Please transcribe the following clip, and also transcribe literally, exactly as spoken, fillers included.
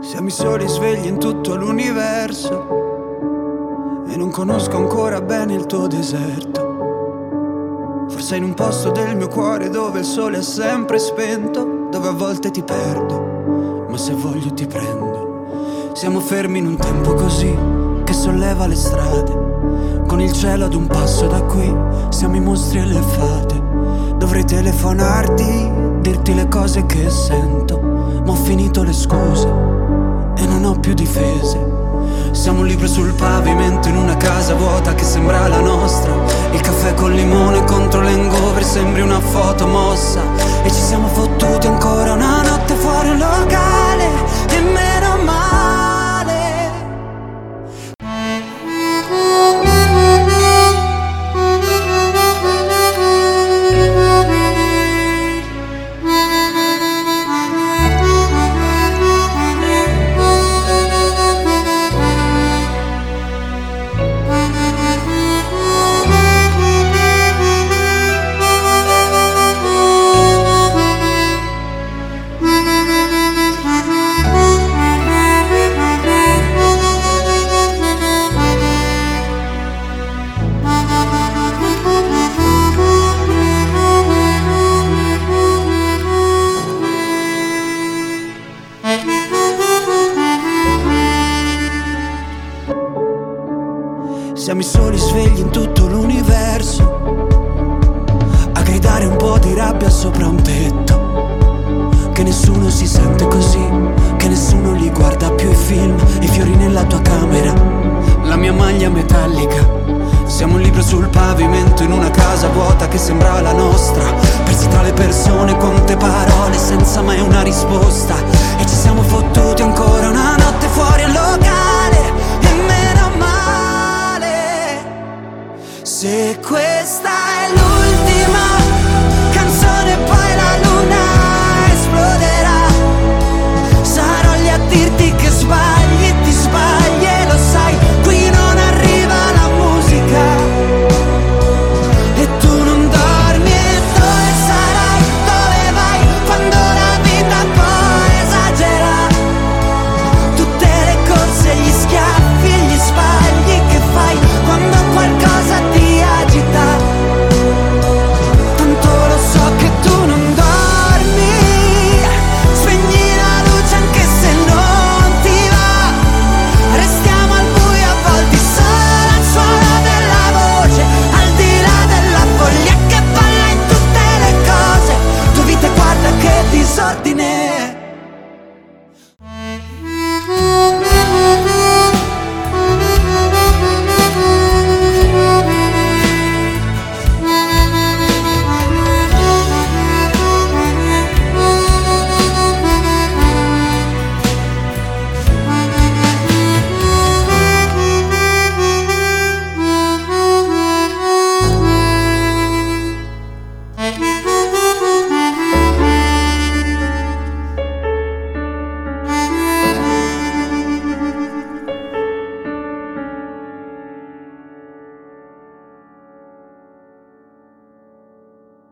Siamo i soli svegli in tutto l'universo e non conosco ancora bene il tuo deserto. Forse in un posto del mio cuore dove il sole è sempre spento, dove a volte ti perdo, ma se voglio ti prendo. Siamo fermi in un tempo così che solleva le strade, con il cielo ad un passo da qui, siamo i mostri e le fate. Dovrei telefonarti, dirti le cose che sento, ma ho finito le scuse e non ho più difese. Siamo un libro sul pavimento in una casa vuota che sembra la nostra. Il caffè col limone contro l'hangover sembri una foto mossa. E ci siamo fottuti ancora una notte fuori un locale, e meno male. Siamo i soli svegli in tutto l'universo, a gridare un po' di rabbia sopra un tetto. Che nessuno si sente così, che nessuno li guarda più i film, i fiori nella tua camera, la mia maglia metallica. Siamo un libro sul pavimento in una casa vuota che sembra la nostra, persi tra le persone, quante parole senza mai una risposta.